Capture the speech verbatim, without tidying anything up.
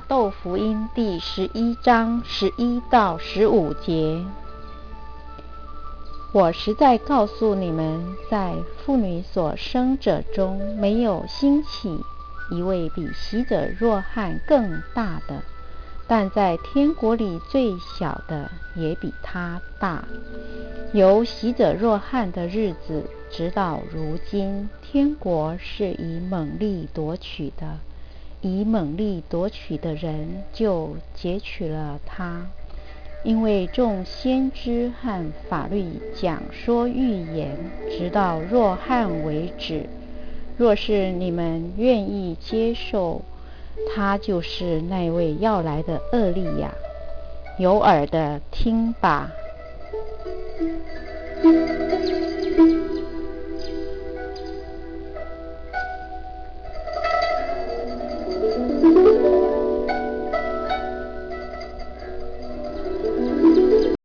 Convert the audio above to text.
窦福音第十一章十一到十五节。我实在告诉你们，在妇女所生者中，没有兴起一位比洗者若翰更大的，但在天国里最小的也比他大。由洗者若翰的日子直到如今，天国是以猛力夺取的，以猛力夺取的人就截取了他。因为众先知和法律讲说预言，直到若翰为止。若是你们愿意接受，他就是那位要来的厄利亚。有耳的听吧。